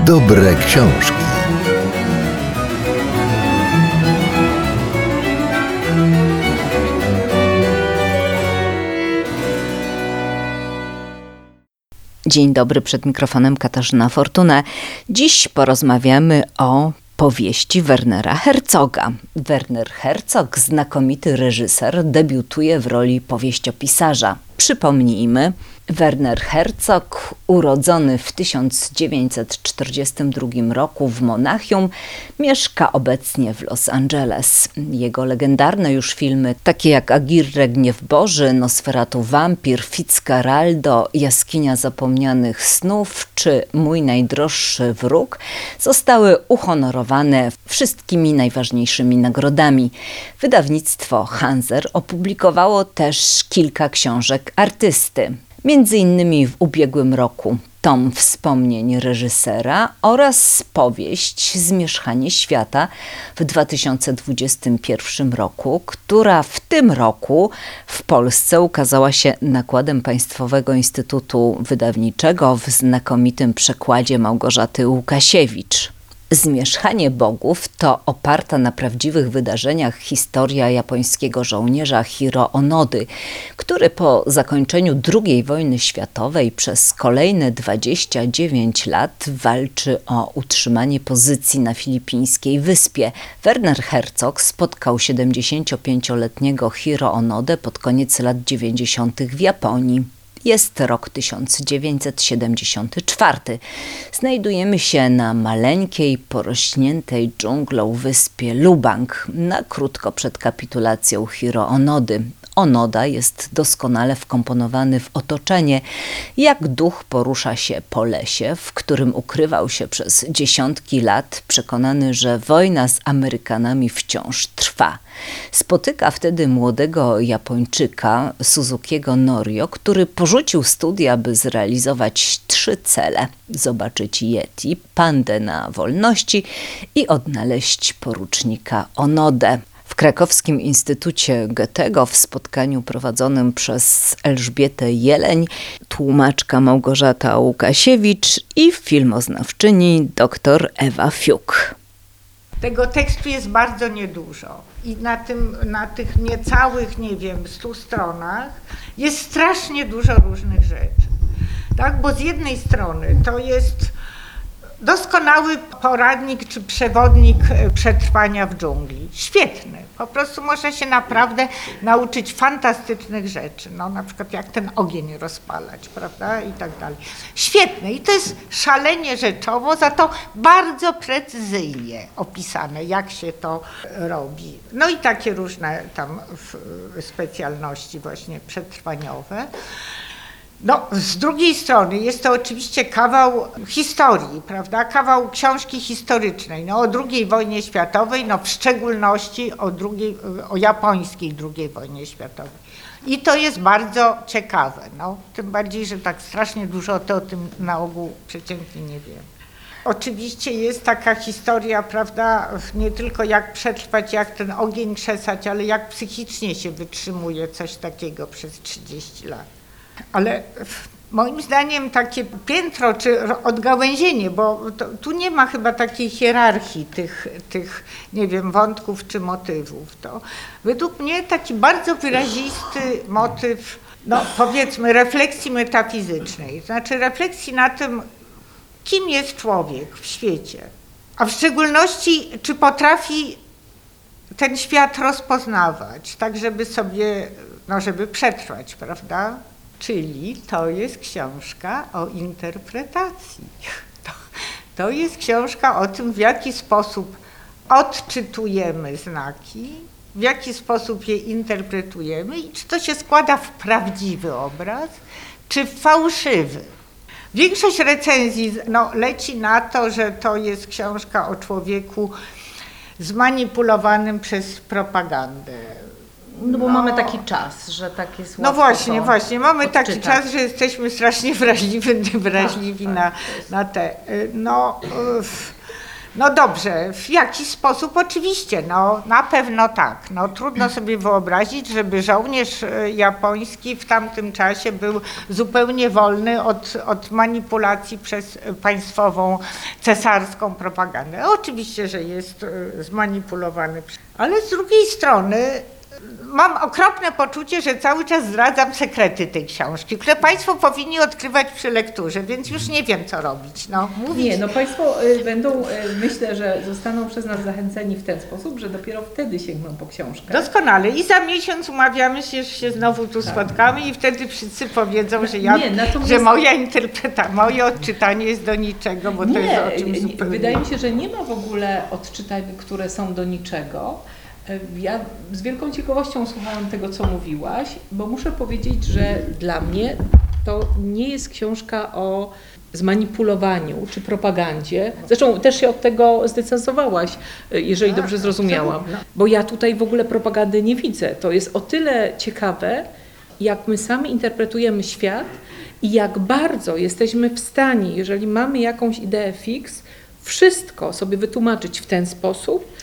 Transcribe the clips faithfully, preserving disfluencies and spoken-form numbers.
Dobre książki. Dzień dobry, przed mikrofonem Katarzyna Fortuna. Dziś porozmawiamy o powieści Wernera Herzoga. Werner Herzog, znakomity reżyser, debiutuje w roli powieściopisarza. Przypomnijmy, Werner Herzog, urodzony w tysiąc dziewięćset czterdziestym drugim roku w Monachium, mieszka obecnie w Los Angeles. Jego legendarne już filmy, takie jak Agirre, Gniew Boży, Nosferatu Wampir, Fitzcarraldo, Jaskinia Zapomnianych Snów czy Mój najdroższy wróg, zostały uhonorowane wszystkimi najważniejszymi nagrodami. Wydawnictwo Hanser opublikowało też kilka książek artysty. Między innymi w ubiegłym roku tom wspomnień reżysera oraz powieść Zmierzchanie świata w dwa tysiące dwudziestym pierwszym roku, która w tym roku w Polsce ukazała się nakładem Państwowego Instytutu Wydawniczego w znakomitym przekładzie Małgorzaty Łukasiewicz. Zmierzchanie bogów to oparta na prawdziwych wydarzeniach historia japońskiego żołnierza Hiro Onody, który po zakończeniu drugiej wojny światowej przez kolejne dwadzieścia dziewięć lat walczy o utrzymanie pozycji na filipińskiej wyspie. Werner Herzog spotkał siedemdziesięciopięcioletniego Hiro Onodę pod koniec lat dziewięćdziesiątych w Japonii. Jest rok tysiąc dziewięćset siedemdziesiąty czwarty. Znajdujemy się na maleńkiej, porośniętej dżunglą wyspie Lubang, na krótko przed kapitulacją Hiro Onody. Onoda jest doskonale wkomponowany w otoczenie, jak duch porusza się po lesie, w którym ukrywał się przez dziesiątki lat, przekonany, że wojna z Amerykanami wciąż trwa. Spotyka wtedy młodego Japończyka, Suzukiego Norio, który porzucił studia, by zrealizować trzy cele: zobaczyć Yeti, pandę na wolności i odnaleźć porucznika Onodę. W krakowskim Instytucie Goethego w spotkaniu prowadzonym przez Elżbietę Jeleń, tłumaczka Małgorzata Łukasiewicz i filmoznawczyni dr Ewa Fiuk. Tego tekstu jest bardzo niedużo i na, tym, na tych niecałych, nie wiem, stu stronach jest strasznie dużo różnych rzeczy. Tak? Bo z jednej strony to jest doskonały poradnik czy przewodnik przetrwania w dżungli. Świetny. Po prostu można się naprawdę nauczyć fantastycznych rzeczy. No, na przykład jak ten ogień rozpalać, prawda? I tak dalej. Świetne. I to jest szalenie rzeczowo, za to bardzo precyzyjnie opisane, jak się to robi. No i takie różne tam specjalności właśnie przetrwaniowe. No, z drugiej strony jest to oczywiście kawał historii, prawda? Kawał książki historycznej, no, o drugiej wojnie światowej, no, w szczególności o, drugiej, o japońskiej drugiej wojnie światowej. I to jest bardzo ciekawe, no, tym bardziej, że tak strasznie dużo to o tym na ogół przeciętnie nie wiem. Oczywiście jest taka historia, prawda, nie tylko jak przetrwać, jak ten ogień krzesać, ale jak psychicznie się wytrzymuje coś takiego przez trzydzieści lat. Ale moim zdaniem takie piętro czy odgałęzienie, bo to, tu nie ma chyba takiej hierarchii tych, tych, nie wiem, wątków czy motywów. To według mnie taki bardzo wyrazisty motyw, no powiedzmy, refleksji metafizycznej, znaczy refleksji na tym, kim jest człowiek w świecie, a w szczególności, czy potrafi ten świat rozpoznawać, tak żeby sobie, no żeby przetrwać, prawda? Czyli to jest książka o interpretacji. To, to jest książka o tym, w jaki sposób odczytujemy znaki, w jaki sposób je interpretujemy i czy to się składa w prawdziwy obraz, czy w fałszywy. Większość recenzji no, leci na to, że to jest książka o człowieku zmanipulowanym przez propagandę. No bo no, mamy taki czas, że tak jest łatwo. No właśnie, właśnie, mamy odczytać. taki czas, że jesteśmy strasznie wrażliwi, wrażliwi tak, na, tak, na te, no No dobrze, w jakiś sposób oczywiście, no na pewno tak. No trudno sobie wyobrazić, żeby żołnierz e, japoński w tamtym czasie był zupełnie wolny od, od manipulacji przez państwową, cesarską propagandę. Oczywiście, że jest e, zmanipulowany, ale z drugiej strony mam okropne poczucie, że cały czas zdradzam sekrety tej książki, które Państwo powinni odkrywać przy lekturze, więc już nie wiem, co robić. No, mówić. Nie, no Państwo y, będą, y, myślę, że zostaną przez nas zachęceni w ten sposób, że dopiero wtedy sięgną po książkę. Doskonale. I za miesiąc umawiamy się, że się znowu tu Tak. spotkamy i wtedy wszyscy powiedzą, że, ja, Nie, natomiast- że moja interpretacja, moje odczytanie jest do niczego, bo to Nie, jest o czymś nie, zupełnie. wydaje mi się, że nie ma w ogóle odczytań, które są do niczego. Ja z wielką ciekawością słuchałam tego, co mówiłaś, bo muszę powiedzieć, że dla mnie to nie jest książka o zmanipulowaniu czy propagandzie. Zresztą też się od tego zdystansowałaś, jeżeli Tak, dobrze zrozumiałam, absolutnie. bo ja tutaj w ogóle propagandy nie widzę. To jest o tyle ciekawe, jak my sami interpretujemy świat i jak bardzo jesteśmy w stanie, jeżeli mamy jakąś ideę fix, wszystko sobie wytłumaczyć w ten sposób,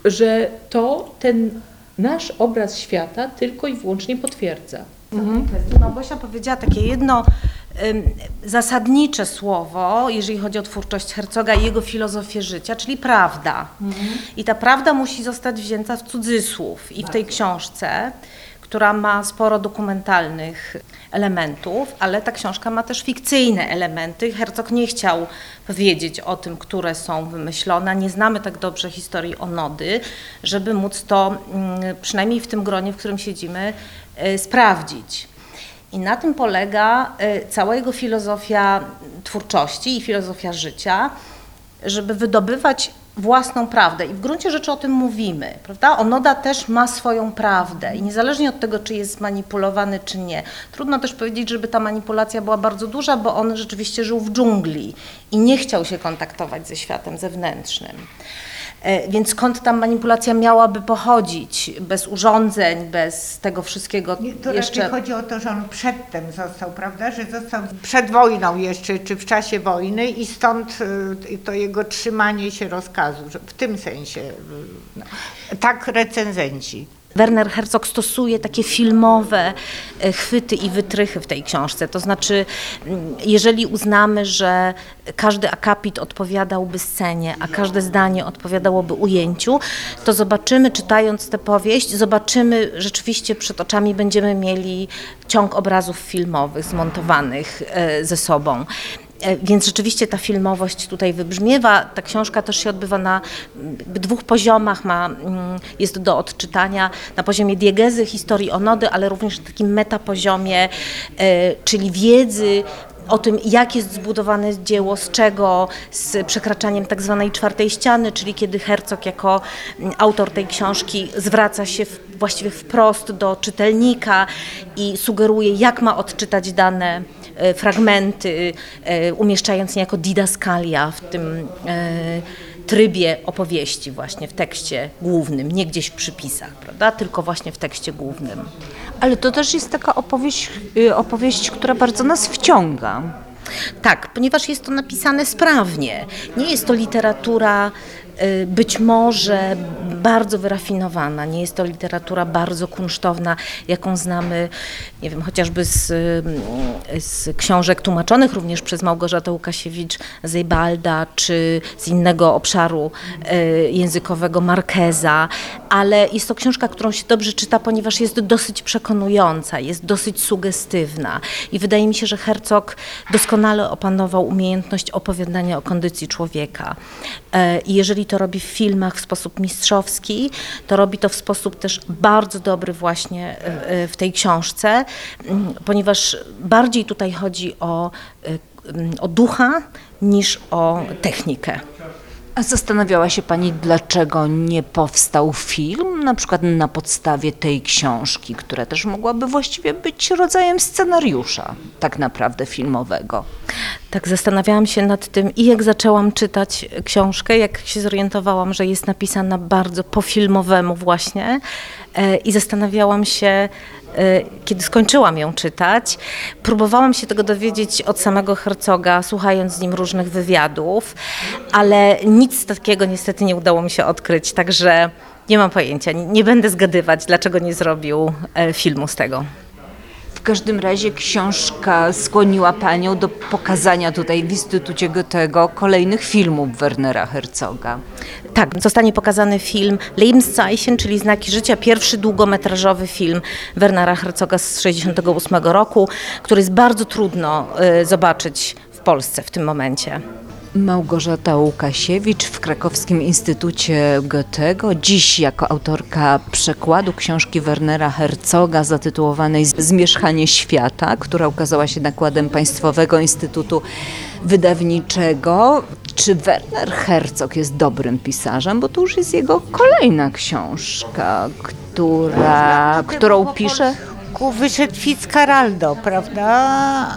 że to ten nasz obraz świata tylko i wyłącznie potwierdza. Małgosia powiedziała takie jedno ym, zasadnicze słowo, jeżeli chodzi o twórczość Herzoga i jego filozofię życia, czyli prawda. I ta prawda musi zostać wzięta w cudzysłów i w tej książce, która ma sporo dokumentalnych elementów, ale ta książka ma też fikcyjne elementy. Herzog nie chciał powiedzieć o tym, które są wymyślone. Nie znamy tak dobrze historii Onody, żeby móc to, mm, przynajmniej w tym gronie, w którym siedzimy, y, sprawdzić. I na tym polega y, cała jego filozofia twórczości i filozofia życia, żeby wydobywać własną prawdę. I w gruncie rzeczy o tym mówimy, prawda? Onoda też ma swoją prawdę i niezależnie od tego, czy jest zmanipulowany, czy nie. Trudno też powiedzieć, żeby ta manipulacja była bardzo duża, bo on rzeczywiście żył w dżungli i nie chciał się kontaktować ze światem zewnętrznym. E, Więc skąd ta manipulacja miałaby pochodzić? Bez urządzeń, bez tego wszystkiego Nie, to jeszcze... raczej chodzi o to, że on przedtem został, prawda, że został przed wojną jeszcze, czy w czasie wojny i stąd y, to jego trzymanie się rozkazu, że w tym sensie, y, no, tak recenzenci. Werner Herzog stosuje takie filmowe e, chwyty i wytrychy w tej książce. To znaczy, m, jeżeli uznamy, że każdy akapit odpowiadałby scenie, a każde zdanie odpowiadałoby ujęciu, to zobaczymy, czytając tę powieść, zobaczymy rzeczywiście przed oczami będziemy mieli ciąg obrazów filmowych zmontowanych e, ze sobą. E, Więc rzeczywiście ta filmowość tutaj wybrzmiewa. Ta książka też się odbywa na mm, dwóch poziomach, ma, mm, jest do odczytania na poziomie diegezy, historii Onody, ale również na takim metapoziomie, e, czyli wiedzy o tym, jak jest zbudowane dzieło, z czego, z przekraczaniem tak zwanej czwartej ściany, czyli kiedy Herzog jako mm, autor tej książki zwraca się w, właściwie wprost do czytelnika i sugeruje, jak ma odczytać dane e, fragmenty, e, umieszczając niejako didaskalia w tym e, trybie opowieści właśnie w tekście głównym, nie gdzieś w przypisach, prawda, tylko właśnie w tekście głównym. Ale to też jest taka opowieść, y, opowieść, która bardzo nas wciąga. Tak, ponieważ jest to napisane sprawnie. Nie jest to literatura y, być może bardzo wyrafinowana, nie jest to literatura bardzo kunsztowna, jaką znamy, nie wiem, chociażby z, y, z książek tłumaczonych również przez Małgorzatę Łukasiewicz, Zejbalda, czy z innego obszaru y, językowego Marqueza, ale jest to książka, którą się dobrze czyta, ponieważ jest dosyć przekonująca, jest dosyć sugestywna i wydaje mi się, że Herzog doskonale opanował umiejętność opowiadania o kondycji człowieka. E, I jeżeli to robi w filmach w sposób mistrzowski, to robi to w sposób też bardzo dobry właśnie e, e, w tej książce, m, ponieważ bardziej tutaj chodzi o, e, m, o ducha niż o technikę. A zastanawiała się Pani, dlaczego nie powstał film, na przykład na podstawie tej książki, która też mogłaby właściwie być rodzajem scenariusza tak naprawdę filmowego? Tak, zastanawiałam się nad tym i jak zaczęłam czytać książkę, jak się zorientowałam, że jest napisana bardzo po filmowemu właśnie e, i zastanawiałam się, e, kiedy skończyłam ją czytać, próbowałam się tego dowiedzieć od samego Herzoga, słuchając z nim różnych wywiadów, ale nic takiego niestety nie udało mi się odkryć, także nie mam pojęcia, nie, nie będę zgadywać, dlaczego nie zrobił e, filmu z tego. W każdym razie książka skłoniła Panią do pokazania tutaj w Instytucie Goethego kolejnych filmów Wernera Herzoga. Tak, zostanie pokazany film Lebenszeichen, czyli Znaki Życia, pierwszy długometrażowy film Wernera Herzoga z tysiąc dziewięćset sześćdziesiątego ósmego roku, który jest bardzo trudno y, zobaczyć w Polsce w tym momencie. Małgorzata Łukasiewicz w Krakowskim Instytucie Goethego, dziś jako autorka przekładu książki Wernera Herzoga zatytułowanej Zmierzchanie świata, która ukazała się nakładem Państwowego Instytutu Wydawniczego. Czy Werner Herzog jest dobrym pisarzem? Bo to już jest jego kolejna książka, która, którą pisze... Po wyszedł Fitzcarraldo, prawda?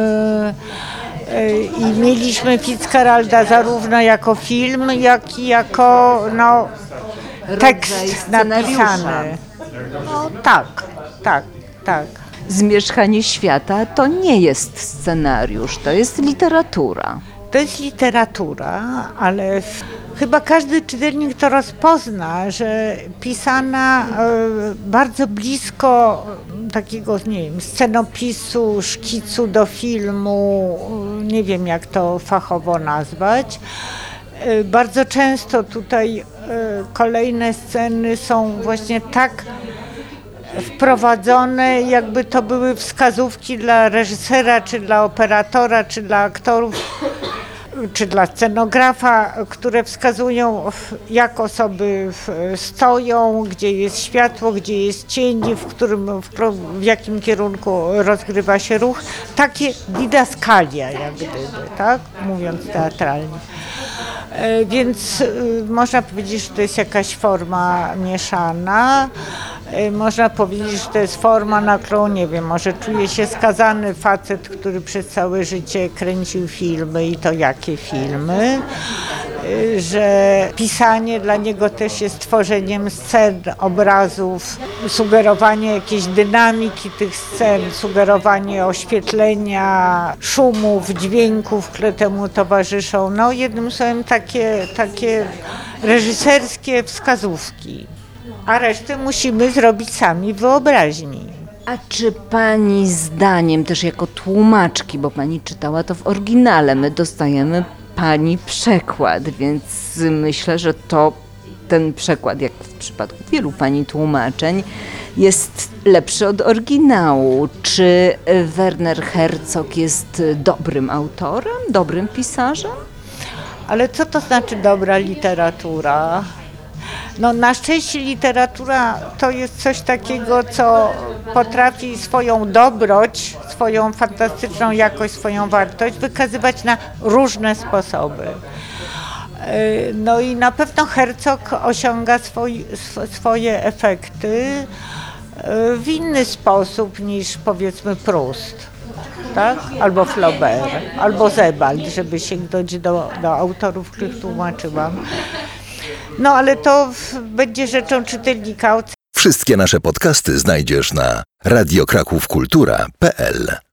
Yy, I mieliśmy Fitzcarralda zarówno jako film, jak i jako no, tekst napisany. No tak, tak, tak. Zmierzchanie świata to nie jest scenariusz, to jest literatura. To jest literatura, ale chyba każdy czytelnik to rozpozna, że pisana bardzo blisko takiego, nie wiem, scenopisu, szkicu do filmu, nie wiem jak to fachowo nazwać. Bardzo często tutaj kolejne sceny są właśnie tak wprowadzone, jakby to były wskazówki dla reżysera, czy dla operatora, czy dla aktorów, czy dla scenografa, które wskazują, jak osoby stoją, gdzie jest światło, gdzie jest cień, w którym, w jakim kierunku rozgrywa się ruch. Takie didaskalia, jak gdyby, tak? Mówiąc teatralnie. Więc można powiedzieć, że to jest jakaś forma mieszana. Można powiedzieć, że to jest forma, na którą, nie wiem, może czuje się skazany facet, który przez całe życie kręcił filmy i to jakie filmy, że pisanie dla niego też jest tworzeniem scen, obrazów, sugerowanie jakiejś dynamiki tych scen, sugerowanie oświetlenia, szumów, dźwięków, które temu towarzyszą. No jednym słowem takie, takie reżyserskie wskazówki. A resztę musimy zrobić sami w wyobraźni. A czy Pani zdaniem, też jako tłumaczki, bo Pani czytała to w oryginale, my dostajemy Pani przekład, więc myślę, że to ten przekład, jak w przypadku wielu Pani tłumaczeń, jest lepszy od oryginału. Czy Werner Herzog jest dobrym autorem, dobrym pisarzem? Ale co to znaczy dobra literatura? No na szczęście literatura to jest coś takiego, co potrafi swoją dobroć, swoją fantastyczną jakość, swoją wartość wykazywać na różne sposoby. No i na pewno Herzog osiąga swoi, swoje efekty w inny sposób niż powiedzmy Proust, tak? Albo Flaubert, albo Sebald, żeby sięgnąć do, do autorów, których tłumaczyłam. No ale to będzie rzeczą czytelnika. Wszystkie nasze podcasty znajdziesz na radio kraków kultura kropka p l.